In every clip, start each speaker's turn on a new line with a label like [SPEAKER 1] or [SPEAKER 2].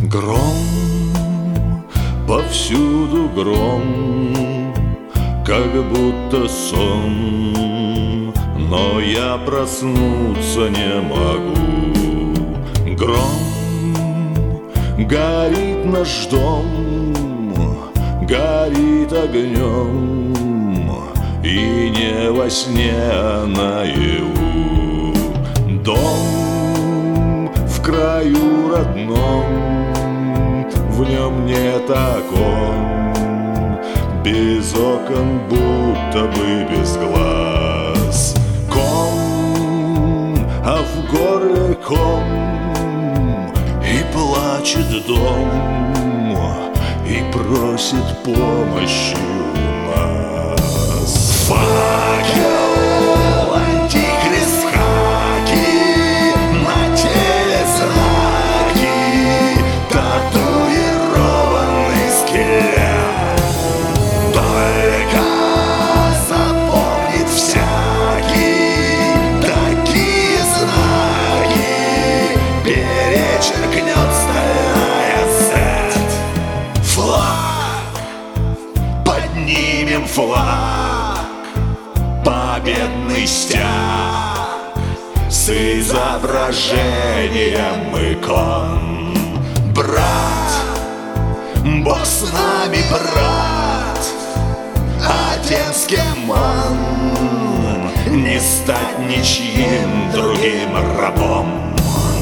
[SPEAKER 1] Гром, повсюду гром, как будто сон, но я проснуться не могу. Гром, горит наш дом, горит огнем, и не во сне, а наяву. Дом в краю родном, в нем нет окон, без окон, будто бы без глаз. Ком, а в горле ком, и плачет дом, и просит помощи у нас. Факел, антихрист хаки, на теле знаки, татуированный скелет. Только запомнит всякий такие знаки, перечеркнет стальная сеть. Флаг, поднимем флаг, победный стяг с изображением икон. Брат, Бог с нами, брат, один с кем он, не стать ничьим другим рабом.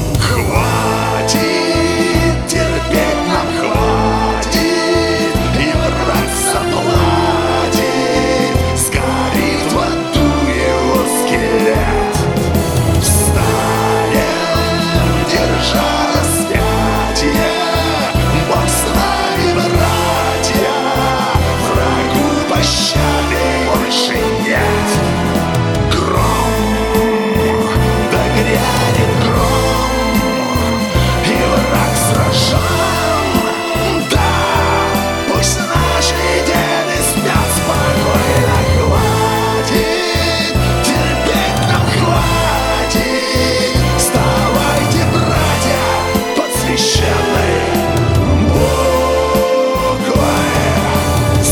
[SPEAKER 1] Хватит терпеть нам, хватит, и враг заплатит, сгорит в аду его скелет. Встанем, держа распятие, Бог с нами, братья, врагу пощады больше нет. Гром, да грянет гром, и враг сражен. Да, пусть наши деды спят спокойно. Хватит, терпеть нам хватит. Вставайте, братья, под священной буквой Z.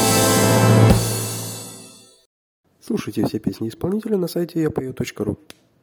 [SPEAKER 2] Слушайте все песни исполнителя на сайте yapою.ru.